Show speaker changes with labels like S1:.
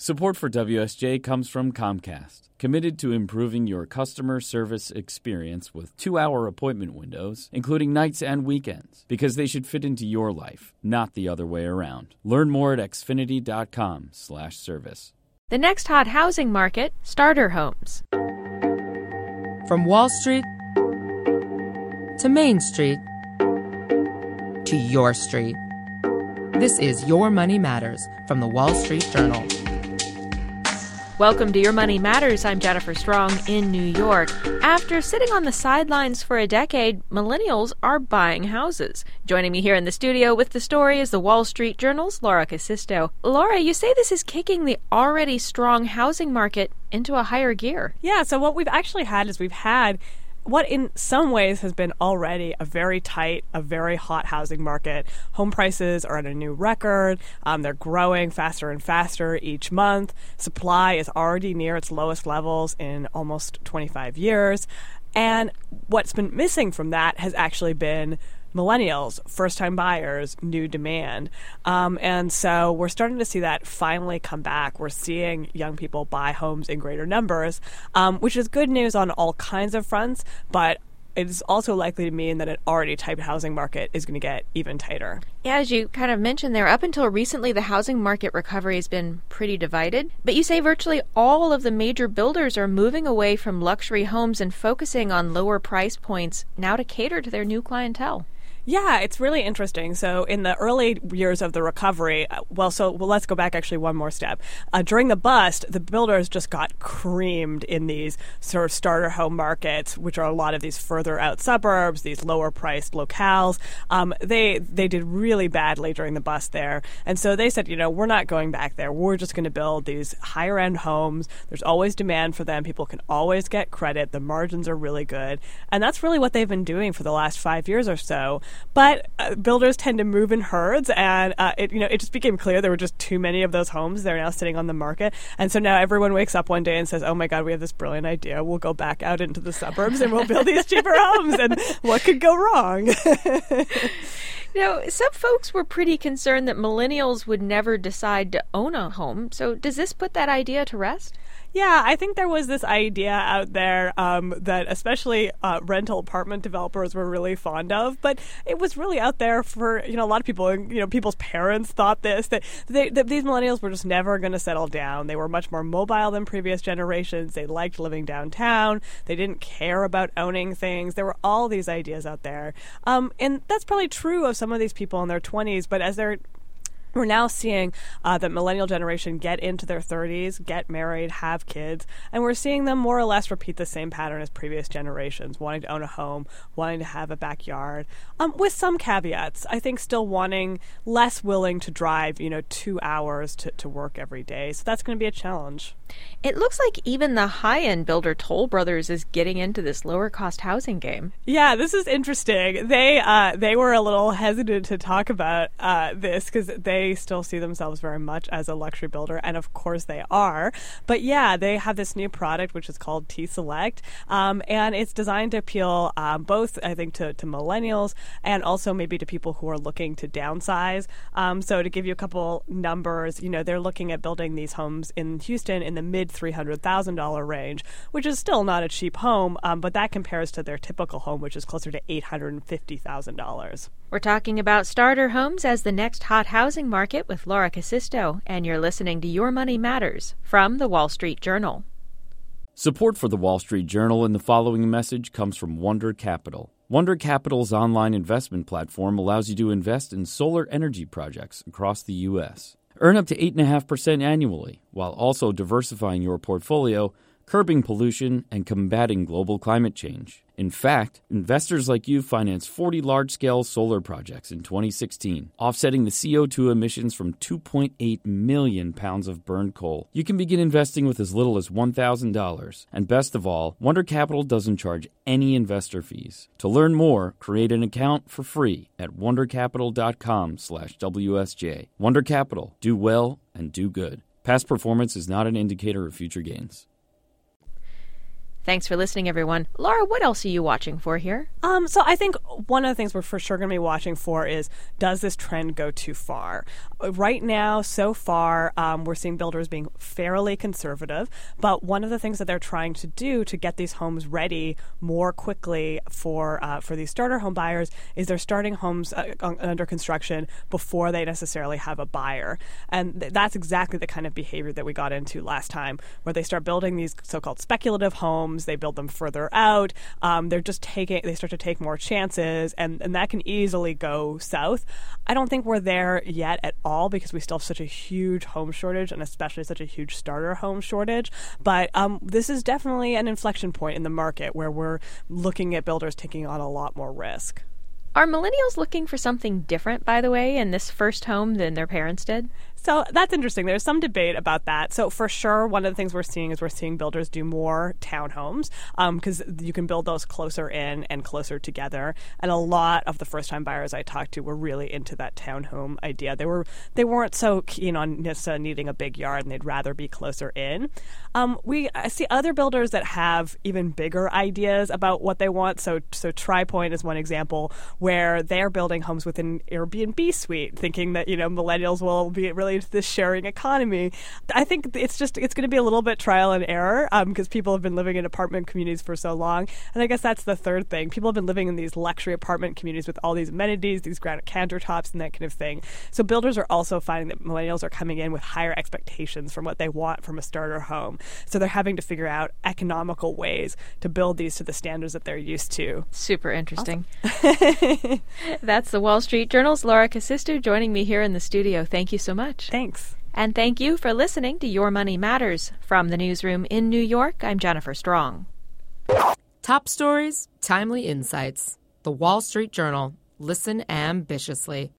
S1: Support for WSJ comes from Comcast, committed to improving your customer service experience with 2-hour appointment windows, including nights and weekends, because they should fit into your life, not the other way around. Learn more at xfinity.com/service.
S2: The next hot housing market, starter homes.
S3: From Wall Street to Main Street to your street. This is Your Money Matters from the Wall Street Journal.
S2: Welcome to Your Money Matters. I'm Jennifer Strong in New York. After sitting on the sidelines for a decade, millennials are buying houses. Joining me here in the studio with the story is the Wall Street Journal's Laura Casisto. Laura, you say this is kicking the already strong housing market into a higher gear.
S4: Yeah, so what we've actually had is we've had what in some ways has been already a very tight, a very hot housing market. Home prices are at a new record. They're growing faster and faster each month. Supply is already near its lowest levels in almost 25 years. And what's been missing from that has actually been millennials, first-time buyers, new demand. And so we're starting to see that finally come back. We're seeing young people buy homes in greater numbers, which is good news on all kinds of fronts, but it is also likely to mean that an already tight housing market is going to get even tighter.
S2: Yeah, as you kind of mentioned there, up until recently, the housing market recovery has been pretty divided. But you say virtually all of the major builders are moving away from luxury homes and focusing on lower price points now to cater to their new clientele.
S4: Yeah, it's really interesting. So in the early years of the recovery, let's go back actually one more step. During the bust, the builders just got creamed in these sort of starter home markets, which are a lot of these further out suburbs, these lower priced locales. They did really badly during the bust there. And so they said, we're not going back there. We're just going to build these higher end homes. There's always demand for them. People can always get credit. The margins are really good. And that's really what they've been doing for the last 5 years or so. But builders tend to move in herds, and it just became clear there were just too many of those homes. They're now sitting on the market, and so now everyone wakes up one day and says, "Oh my God, we have this brilliant idea. We'll go back out into the suburbs and we'll build these cheaper homes." And what could go wrong?
S2: Some folks were pretty concerned that millennials would never decide to own a home. So does this put that idea to rest?
S4: Yeah, I think there was this idea out there that especially rental apartment developers were really fond of, but it was really out there for a lot of people. People's parents thought that these millennials were just never going to settle down. They were much more mobile than previous generations. They liked living downtown. They didn't care about owning things. There were all these ideas out there, and that's probably true of some of these people in their 20s. But we're now seeing the millennial generation get into their 30s, get married, have kids, and we're seeing them more or less repeat the same pattern as previous generations, wanting to own a home, wanting to have a backyard, with some caveats. I think still less willing to drive, 2 hours to work every day. So that's going to be a challenge.
S2: It looks like even the high-end builder Toll Brothers is getting into this lower-cost housing game.
S4: Yeah, this is interesting. They were a little hesitant to talk about this because they still see themselves very much as a luxury builder, and of course they are. But yeah, they have this new product which is called T-Select, and it's designed to appeal both, I think, to millennials and also maybe to people who are looking to downsize. So to give you a couple numbers, they're looking at building these homes in Houston in the mid $300,000 range, which is still not a cheap home, but that compares to their typical home, which is closer to $850,000.
S2: We're talking about starter homes as the next hot housing market with Laura Casisto, and you're listening to Your Money Matters from the Wall Street Journal.
S1: Support for the Wall Street Journal and the following message comes from Wonder Capital. Wonder Capital's online investment platform allows you to invest in solar energy projects across the U.S. Earn up to 8.5% annually, while also diversifying your portfolio, curbing pollution, and combating global climate change. In fact, investors like you financed 40 large-scale solar projects in 2016, offsetting the CO2 emissions from 2.8 million pounds of burned coal. You can begin investing with as little as $1,000. And best of all, Wonder Capital doesn't charge any investor fees. To learn more, create an account for free at wondercapital.com/WSJ. Wonder Capital. Do well and do good. Past performance is not an indicator of future gains.
S2: Thanks for listening, everyone. Laura, what else are you watching for here?
S4: So I think one of the things we're for sure going to be watching for is, does this trend go too far? Right now, so far, we're seeing builders being fairly conservative, but one of the things that they're trying to do to get these homes ready more quickly for these starter home buyers is they're starting homes under construction before they necessarily have a buyer. And that's exactly the kind of behavior that we got into last time, where they start building these so-called speculative homes. They build them further out. They start to take more chances, and that can easily go south. I don't think we're there yet at all because we still have such a huge home shortage, and especially such a huge starter home shortage. But this is definitely an inflection point in the market where we're looking at builders taking on a lot more risk.
S2: Are millennials looking for something different, by the way, in this first home than their parents did?
S4: So that's interesting. There's some debate about that. So for sure, one of the things we're seeing builders do more townhomes because you can build those closer in and closer together. And a lot of the first-time buyers I talked to were really into that townhome idea. They weren't so keen on necessarily needing a big yard, and they'd rather be closer in. I see other builders that have even bigger ideas about what they want. So TriPoint is one example where they're building homes with an Airbnb suite, thinking that millennials will be really into this sharing economy. I think it's going to be a little bit trial and error because people have been living in apartment communities for so long. And I guess that's the third thing. People have been living in these luxury apartment communities with all these amenities, these granite countertops and that kind of thing. So builders are also finding that millennials are coming in with higher expectations from what they want from a starter home. So they're having to figure out economical ways to build these to the standards that they're used to.
S2: Super interesting. Awesome. That's the Wall Street Journal's Laura Kasisto joining me here in the studio. Thank you so much.
S4: Thanks.
S2: And thank you for listening to Your Money Matters. From the newsroom in New York, I'm Jennifer Strong.
S3: Top stories, timely insights. The Wall Street Journal. Listen ambitiously.